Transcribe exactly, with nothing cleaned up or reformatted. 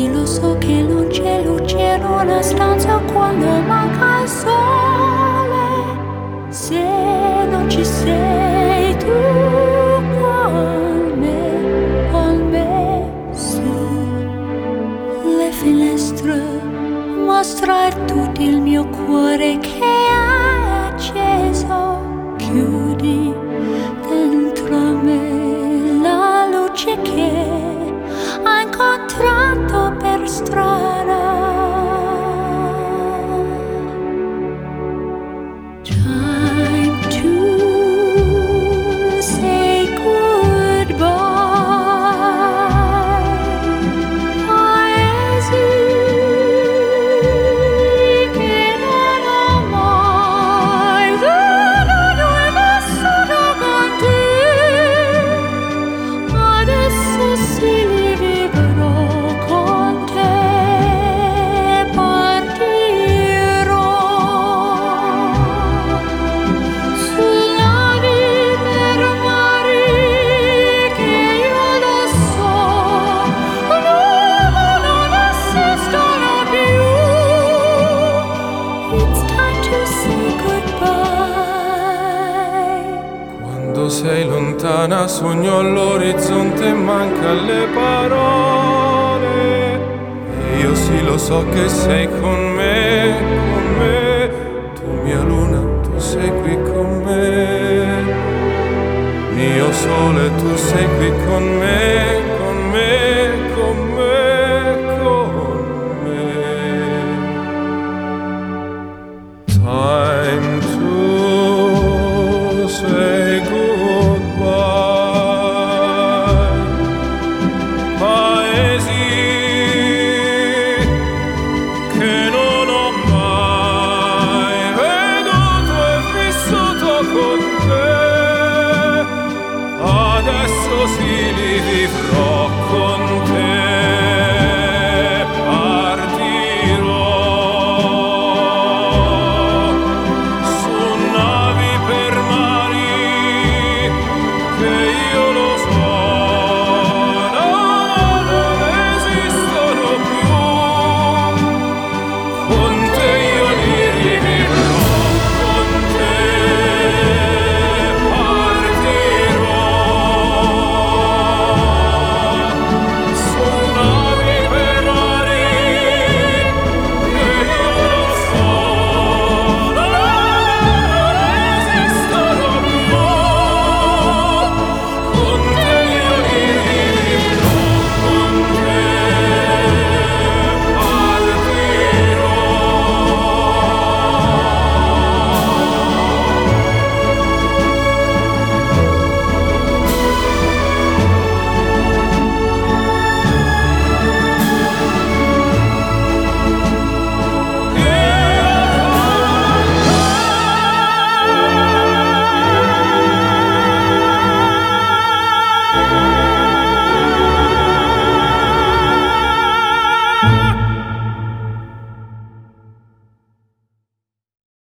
sì, lo so che non c'è luce in una stanza quando manca il sole. Se non ci sei tu con me, con me su le finestre, mostrar tutto il mio cuore che è acceso. Chiudi dentro me la luce che ha incontrato per strada. Time to say goodbye. Paesi che non ho mai veduto e vissuto con te. Adesso sì li vivrò con te. Partirò sul navi per mari che io lo so non esistono più. It's time to say goodbye. Quando sei lontana sogno all'orizzonte e manca le parole. E io sì lo so che sei con me, con me. Tu mia luna, tu sei qui con me. Mio sole, tu sei qui con me.